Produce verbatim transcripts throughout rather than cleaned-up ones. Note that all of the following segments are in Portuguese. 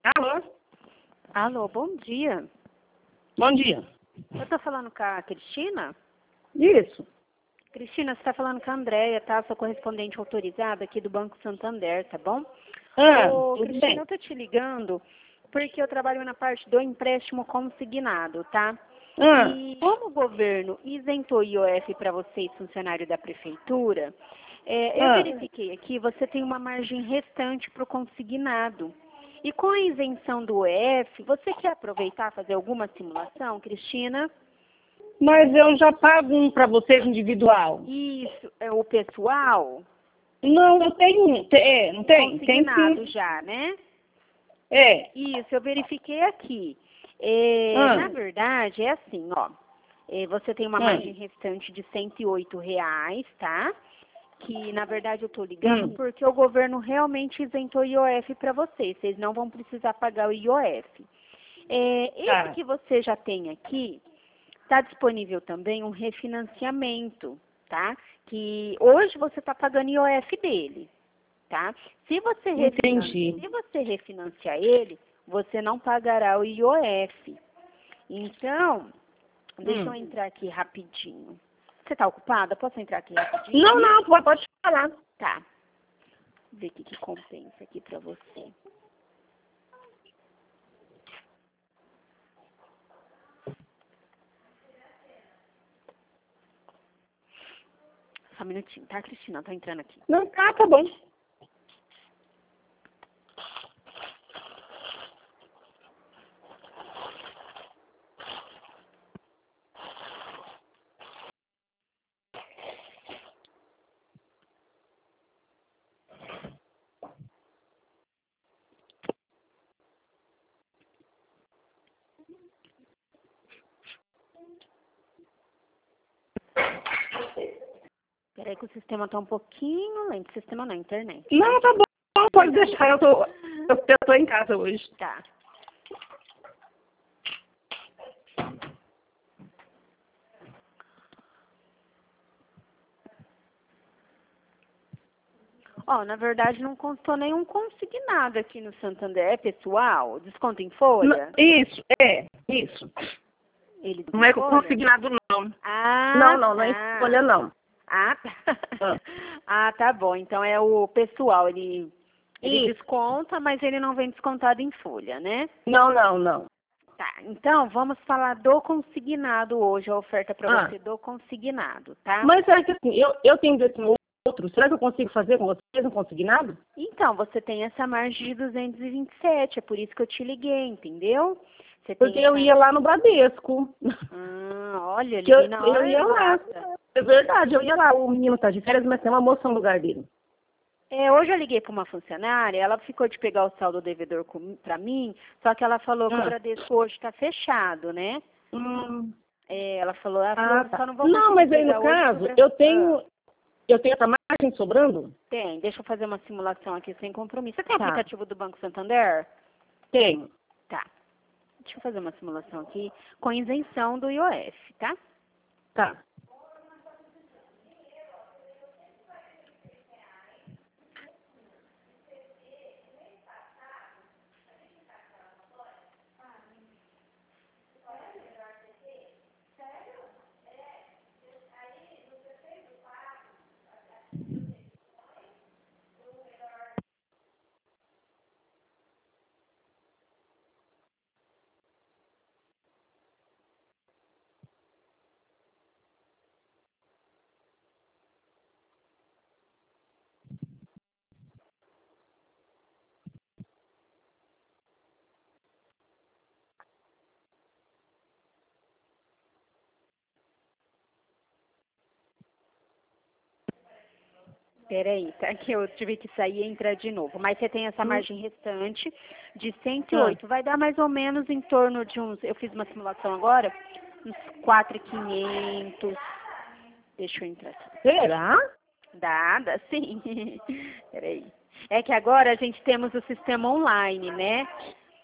Alô? Alô, bom dia. Bom dia. Eu tô falando com a Cristina? Isso. Cristina, você tá falando com a Andréia, tá? Sou correspondente autorizada aqui do Banco Santander, tá bom? Ah, Ô, tudo Cristina, bem. eu tô te ligando porque eu trabalho na parte do empréstimo consignado, tá? Ah, E como o governo isentou I O F para vocês, funcionário da prefeitura, é, eu ah. verifiquei aqui, você tem uma margem restante para o consignado. E com a isenção do I O F, você quer aproveitar fazer alguma simulação, Cristina? Mas eu já pago um para vocês individual. Isso, é o pessoal Não, eu tenho um. Te- É, não tem? Tem consignado sim. já, né? É. Isso, eu verifiquei aqui. É, Ah, na verdade, é assim, ó. É, você tem uma ah, margem restante de cento e oito reais, tá? Que, na verdade, eu estou ligando hum. porque o governo realmente isentou I O F para vocês. Vocês não vão precisar pagar o I O F. É, esse Tá. que você já tem aqui, está disponível também um refinanciamento, tá? Que hoje você está pagando I O F dele, tá? Se você, refinan- Entendi. se você refinanciar ele, você não pagará o I O F. Então, deixa eu Hum. entrar aqui rapidinho. Você está ocupada? Posso entrar aqui rapidinho? Não, não, pode pode falar. Tá. Ver o que, que compensa aqui pra você. Só um minutinho, tá, Cristina? Tô entrando aqui. Não, tá, tá bom. Peraí que o sistema tá um pouquinho lento. Sistema não, internet. Não, tá bom, pode deixar. Eu tô, eu, eu tô em casa hoje. Tá. Ó, na verdade não constou nenhum consignado aqui no Santander. É pessoal? Desconto em Não, folha? isso, é, isso. Ele Não é folha? consignado, não. Ah, Não, não, não é tá. escolha, não. Ah, tá. Ah. Ah, tá bom. Então é o pessoal. Ele, ele Isso. desconta, mas ele não vem descontado em folha, né? Não, não, não. Tá. Então vamos falar do consignado hoje, a oferta para Ah. você do consignado, tá? Mas será que assim, eu, eu tenho desse outro, será que eu consigo fazer com vocês um consignado? Então, você tem essa margem de duzentos e vinte e sete, é por isso que eu te liguei, entendeu? Você tem Porque eu essa... ia lá no Bradesco. Ah, olha, eu Que eu, liguei na hora eu ia lá. exata. É verdade, eu ia lá. O menino tá de férias, mas tem uma moça no lugar dele. É, hoje eu liguei para uma funcionária, ela ficou de pegar o saldo devedor para mim, só que ela falou que o Ah. Bradesco hoje está fechado, né? Hum. É, ela falou, ela Ah, falou, tá. só não vou Não, conseguir mas aí no pegar hoje caso, pro Bra- eu Ah, tenho, eu tenho essa margem sobrando? tem, deixa eu fazer uma simulação aqui sem compromisso. Você tem Tá. aplicativo do Banco Santander? Tenho. Tá. Deixa eu fazer uma simulação aqui com isenção do I O F, tá? Tá. Peraí, tá? Que eu tive que sair e entrar de novo. Mas você tem essa Hum. margem restante de cento e Ah. oito. Vai dar mais ou menos em torno de uns... Eu fiz uma simulação agora, uns quatro mil e quinhentos. Deixa eu entrar aqui. Será? Dá, dá sim. Peraí. É que agora a gente temos o sistema online, né?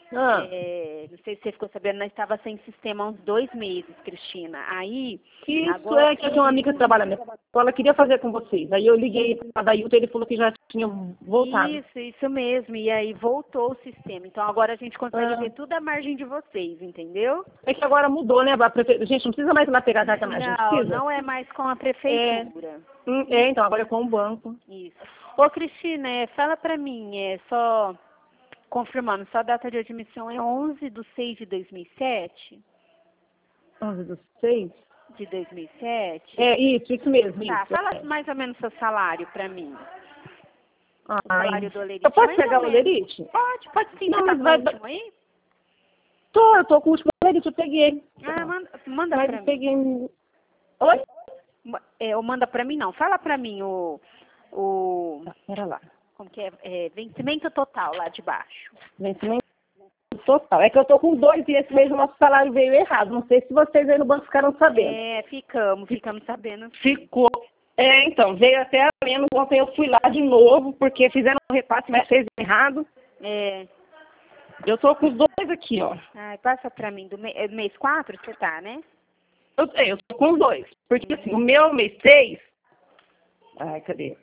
Ah, É, não sei se você ficou sabendo, nós estava sem sistema há uns dois meses, Cristina. Aí, isso agora é que eu tinha uma amiga que trabalha na escola, queria fazer com vocês. Aí eu liguei para a Dailton e ele falou que já tinha voltado. isso, isso mesmo. E aí voltou o sistema. Então agora a gente consegue Ah. ver tudo a margem de vocês, entendeu? É que agora mudou, né? A prefe... Gente, não precisa mais ir lá pegar a data, mas a gente Não, precisa. não é mais com a prefeitura. Hum, É, então, agora é com o banco. Isso. Ô, Cristina, é, fala pra mim, é só confirmando, sua data de admissão é onze de seis de dois mil e sete? onze do seis? De dois mil e sete? É, isso, isso mesmo, Tá, isso. fala é. mais ou menos seu salário pra mim. O Ai, salário do Olerite. eu posso mais ou pegar o menos. Olerite? Pode, pode sim. Não, Você tá mas com vai- o último aí? Tô, eu tô com o último Olerite, eu peguei. Ah, manda, manda Mas pra eu mim. peguei... Oi? Ma- É, ou manda pra mim, não. Fala pra mim o... o Tá, pera lá. como que é? É, vencimento total lá de baixo. Vencimento total. É que eu tô com dois e esse mês o nosso salário veio errado. Não sei se vocês aí no banco ficaram sabendo. É, ficamos, ficamos sabendo. Ficou. É, então, veio até a menos. Ontem eu fui lá de novo, porque fizeram um repasse, mas fez errado. É. Eu tô com os dois aqui, ó. Ai, passa pra mim. Do me- é mês quatro você tá, né? Eu, é, eu tô com os dois. Porque assim, o meu mês seis. Ai, cadê?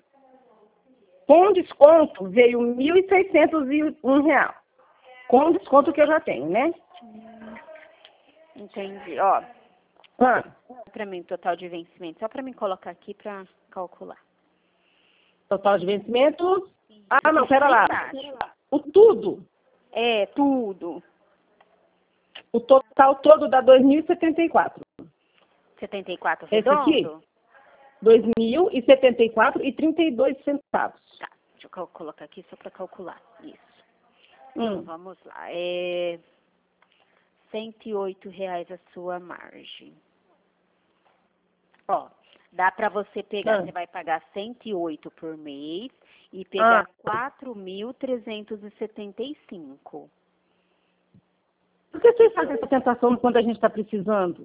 Com desconto veio mil e seiscentos e um real. Com o desconto que eu já tenho, né? Entendi. Ó, Ah, pra mim, total de vencimento. Só pra mim colocar aqui pra calcular. total de vencimento. Ah, não, pera lá. Verdade. O tudo. É, tudo. O total todo dá dois mil e setenta e quatro. setenta e quatro Esse aqui? redondo? dois mil e setenta e quatro e trinta e dois centavos. Tá, deixa eu cal- colocar aqui só pra calcular. Isso. Hum. Então, vamos lá. É cento e oito reais a sua margem. Ó, dá pra você pegar, Ah. você vai pagar cento e oito por mês e pegar Ah. quatro mil trezentos e setenta e cinco. Por que vocês fazem essa tentação quando a gente está precisando?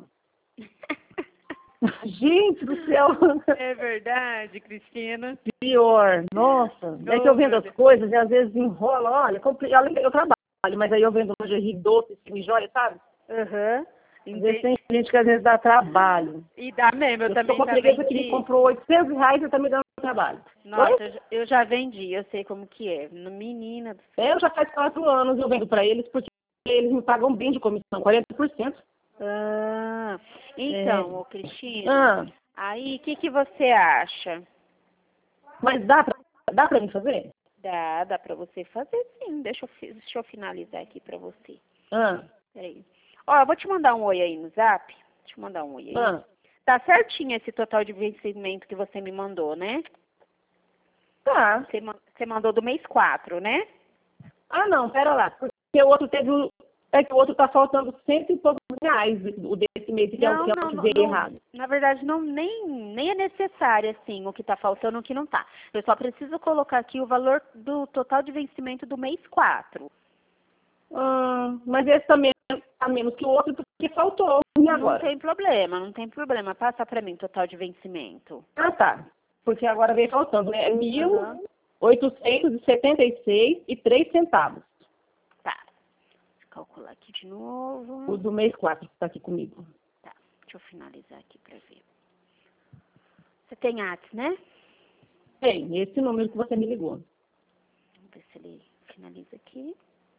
Gente do céu. É verdade, Cristina. Pior. Nossa. É que eu vendo meu as Deus. coisas e às vezes enrola. Olha, compli- além de eu trabalho, mas aí eu vendo lingerie doce, e joia, sabe? Aham. Às vezes tem gente que às vezes dá trabalho. E dá mesmo, eu, Eu também tô com já uma freguesa que me vendi. comprou oitocentos reais e tá me dando trabalho. Nossa, Oi? eu já, eu já vendi, eu sei como que é. No- Menina do céu. É, eu já faz quatro anos eu vendo para eles, porque eles me pagam bem de comissão, quarenta por cento. Ah, então, ô Cristina, Ah, aí o que, que você acha? mas dá pra, dá pra mim fazer? Dá, dá pra você fazer sim. Deixa eu, fi- deixa eu finalizar aqui pra você. Ah, Peraí. Ó, eu vou te mandar um oi aí no zap. Deixa eu mandar um oi aí. ah, Tá certinho esse total de vencimento que você me mandou, né? tá. Você, ma- você mandou do mês quatro, né? Ah, não, pera lá, porque o outro teve, o- é que o outro tá faltando cento e poucos reais, o desse mês, que é o que, é o que veio não, errado. na verdade, não, nem, nem é necessário, assim, o que tá faltando, o que não tá. Eu só preciso colocar aqui o valor do total de vencimento do mês quatro. Ah, mas esse também tá menos que o outro, porque faltou. E Não agora? tem problema, não tem problema. Passa pra mim o total de vencimento. Ah, tá. Porque agora veio faltando, né? Mil Aham. oitocentos e setenta e seis e três centavos. Tá. Deixa eu calcular aqui de novo. O do mês quatro que tá aqui comigo. Tá, deixa eu finalizar aqui pra ver. Você tem A T S, né? Tem, esse número que você me ligou. Vamos ver se ele finaliza aqui.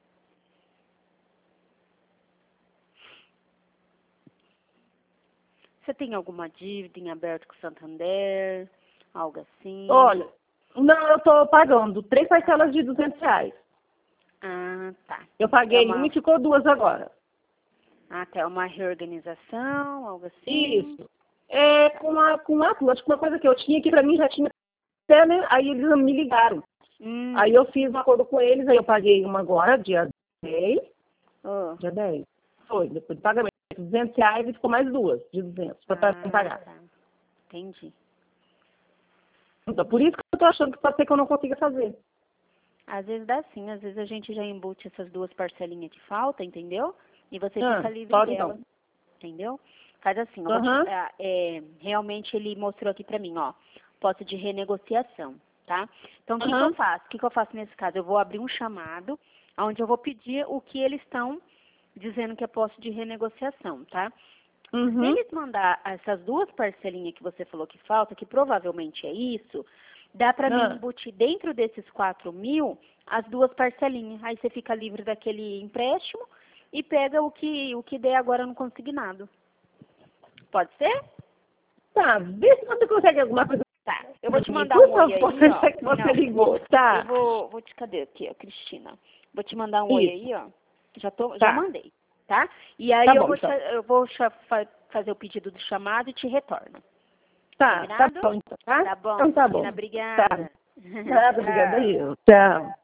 Você tem alguma dívida em aberto com o Santander? Algo assim? Olha, não, eu tô pagando três parcelas de duzentos reais. Ah, tá. Eu paguei É uma- uma e ficou duas agora. Até uma reorganização, algo assim? Isso. É com a, com a acho que uma coisa que eu tinha que pra mim já tinha até, né? Aí eles me ligaram. Hum. Aí eu fiz um acordo com eles, aí eu paguei uma agora, dia dez. Oh. Dia dez. Foi, depois do pagamento. duzentos reais e ficou mais duas de duzentos pra Ah, pagar. tá. Entendi. Então, por isso que eu tô achando que pode ser que eu não consiga fazer. Às vezes dá sim, às vezes a gente já embute essas duas parcelinhas que falta, entendeu? E você Ah, fica livre pode dela. então. Entendeu? Faz assim, eu vou te- Aham. ah, é, realmente ele mostrou aqui pra mim, ó, posse de renegociação, tá? Então, o que, que Aham. eu faço? O que, que eu faço nesse caso? Eu vou abrir um chamado onde eu vou pedir o que eles estão dizendo que é posse de renegociação, tá? Uhum. Se eles mandar essas duas parcelinhas que você falou que falta, que provavelmente é isso, dá para Ah. mim embutir dentro desses quatro mil as duas parcelinhas. Aí você fica livre daquele empréstimo e pega o que, o que der agora no consignado. Pode ser? Tá, vê se você consegue alguma coisa. Tá, eu vou te mandar Por um oi aí, favor, ó. já que você Não, ligou, tá? eu vou, vou te, cadê aqui, ó, Cristina? Vou te mandar um oi Isso. aí, ó. Já, tô, já Tá. mandei, tá? E aí Tá eu bom, vou, então. cha- eu vou cha- fa- fazer o pedido do chamado e te retorno. Tá, tá Combinado? bom, então, tá? Tá bom, Então tá Cristina, bom. obrigada. Tá. Nada, obrigada Tchau. eu. Tchau.